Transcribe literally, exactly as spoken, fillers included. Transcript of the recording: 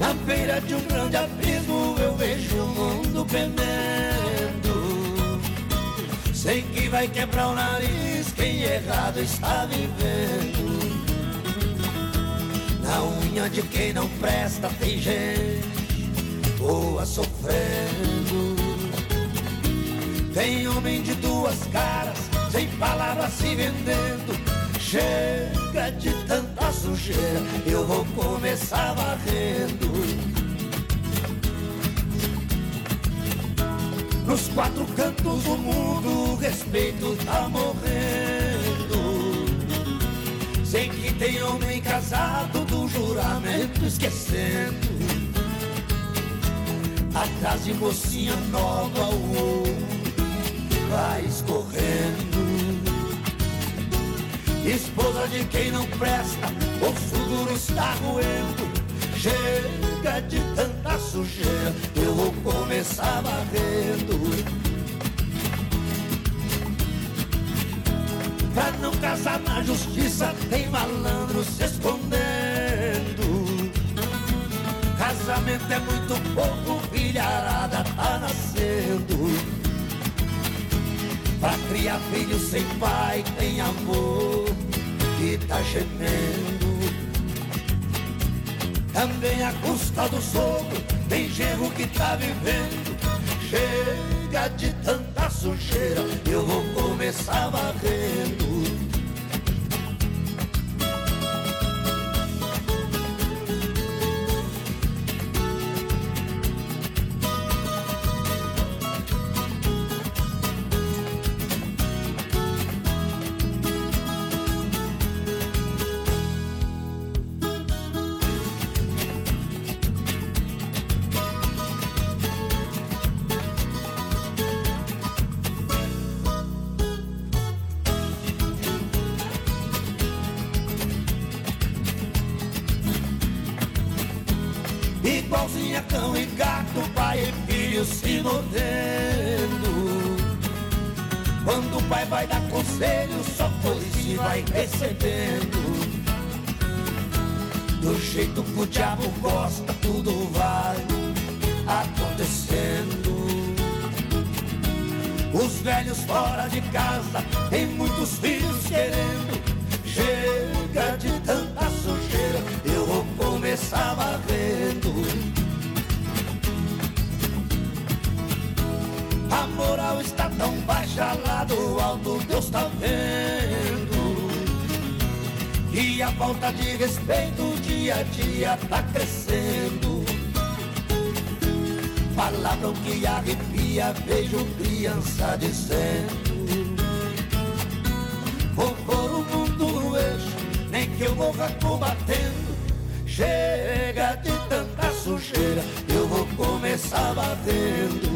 Na beira de um grande abismo eu vejo o mundo pendendo. Sei que vai quebrar o nariz quem errado está vivendo. Na unha de quem não presta tem gente boa sofrendo. Tem homem de duas caras, sem palavras se vendendo. Chega de tanta sujeira, eu vou começar varrendo. Nos quatro cantos do mundo o respeito tá morrendo. Sei que tem homem casado do juramento esquecendo. Atrás de mocinha nova o ouro vai escorrendo. Esposa de quem não presta, o futuro está roendo. Chega de tanta sujeira, eu vou começar varrendo. Pra não casar na justiça tem malandro se escondendo. Casamento é muito pouco, filharada tá nascendo. Pra criar filho sem pai tem amor que tá gemendo. Também a custa do sogro tem genro que tá vivendo. Chega de tanta sujeira, eu vou começar varrendo. Igualzinha cão e gato, pai e filho se mordendo. Quando o pai vai dar conselho, só coice vai recebendo. Do jeito que o diabo gosta, tudo vai acontecendo. Os velhos fora de casa, tem muitos filhos querendo. Chega de tanta sujeira, eu vou começar varrendo. A moral está tão baixa lá do alto, Deus tá vendo. E a falta de respeito dia a dia tá crescendo. Palavra que arrepia, vejo criança dizendo: vou pôr o mundo no eixo, nem que eu morra combatendo. Chega de tanta sujeira, eu vou começar batendo.